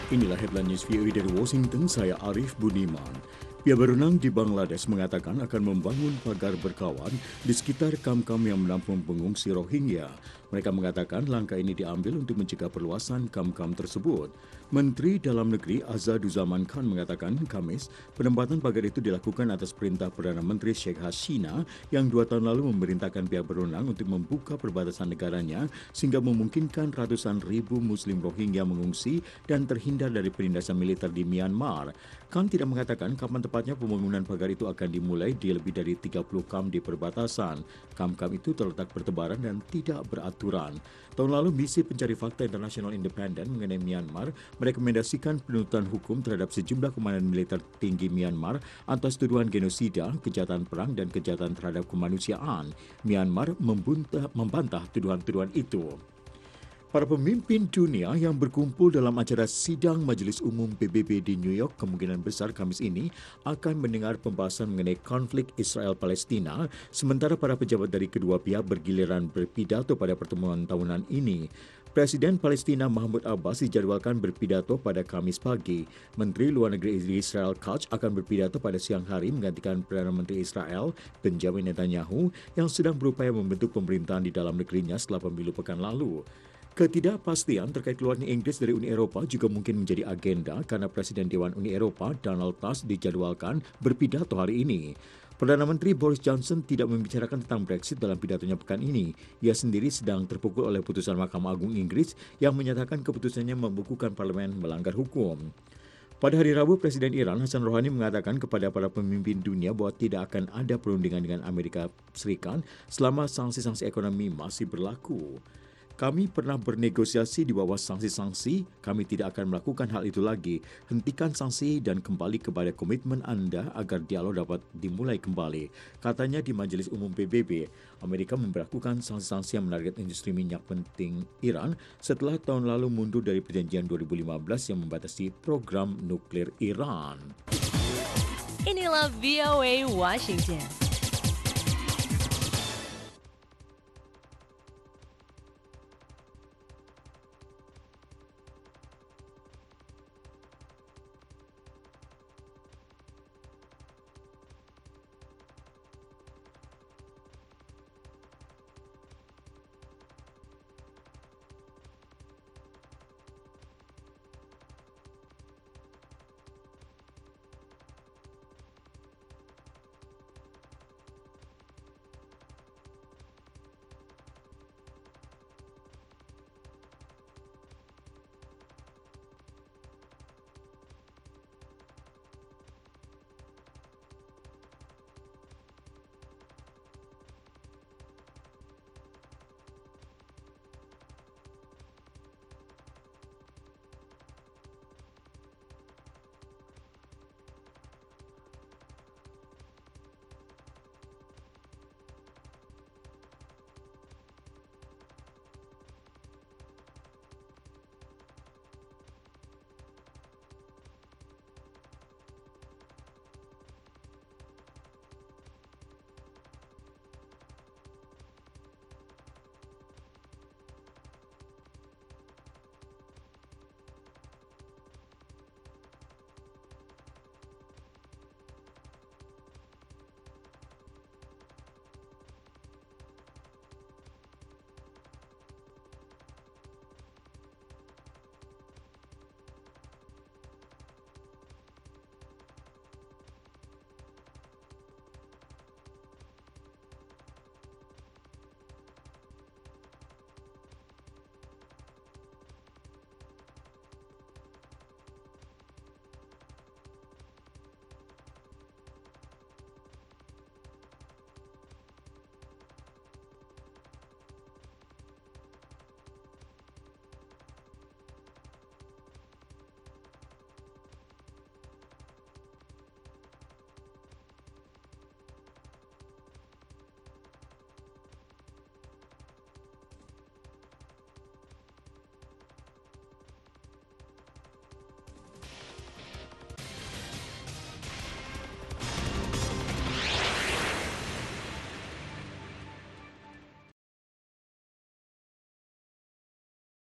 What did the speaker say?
Inilah headline news VOA dari Washington, saya Arif Budiman. Pihak berwenang di Bangladesh mengatakan akan membangun pagar berkawan di sekitar kamp-kamp yang menampung pengungsi Rohingya. Mereka mengatakan langkah ini diambil untuk mencegah perluasan kamp-kamp tersebut. Menteri Dalam Negeri Azaduzaman Khan mengatakan Kamis, penempatan pagar itu dilakukan atas perintah Perdana Menteri Sheikh Hasina yang 2 tahun lalu memerintahkan pihak berwenang untuk membuka perbatasan negaranya sehingga memungkinkan ratusan ribu Muslim Rohingya mengungsi dan terhindar dari penindasan militer di Myanmar. Khan tidak mengatakan kapan tepatnya pembangunan pagar itu akan dimulai di lebih dari 30 kamp di perbatasan. Kamp-kamp itu terletak bertebaran dan tidak beraturan. Tahun lalu, Misi Pencari Fakta Internasional Independen mengenai Myanmar merekomendasikan penuntutan hukum terhadap sejumlah komandan militer tinggi Myanmar atas tuduhan genosida, kejahatan perang, dan kejahatan terhadap kemanusiaan. Myanmar membantah tuduhan-tuduhan itu. Para pemimpin dunia yang berkumpul dalam acara sidang Majelis Umum PBB di New York kemungkinan besar Kamis ini akan mendengar pembahasan mengenai konflik Israel-Palestina, sementara para pejabat dari kedua pihak bergiliran berpidato pada pertemuan tahunan ini. Presiden Palestina Mahmud Abbas dijadwalkan berpidato pada Kamis pagi. Menteri Luar Negeri Israel Katz akan berpidato pada siang hari menggantikan Perdana Menteri Israel Benjamin Netanyahu yang sedang berupaya membentuk pemerintahan di dalam negerinya setelah pemilu pekan lalu. Ketidakpastian terkait keluarnya Inggris dari Uni Eropa juga mungkin menjadi agenda karena Presiden Dewan Uni Eropa Donald Tusk dijadwalkan berpidato hari ini. Perdana Menteri Boris Johnson tidak membicarakan tentang Brexit dalam pidatonya pekan ini. Ia sendiri sedang terpukul oleh putusan Mahkamah Agung Inggris yang menyatakan keputusannya membukukan parlemen melanggar hukum. Pada hari Rabu, Presiden Iran Hassan Rouhani mengatakan kepada para pemimpin dunia bahwa tidak akan ada perundingan dengan Amerika Serikat selama sanksi-sanksi ekonomi masih berlaku. Kami pernah bernegosiasi di bawah sanksi-sanksi, kami tidak akan melakukan hal itu lagi. Hentikan sanksi dan kembali kepada komitmen Anda agar dialog dapat dimulai kembali. Katanya di Majelis Umum PBB, Amerika memberlakukan sanksi-sanksi yang menarget industri minyak penting Iran setelah tahun lalu mundur dari perjanjian 2015 yang membatasi program nuklir Iran. Inilah VOA Washington.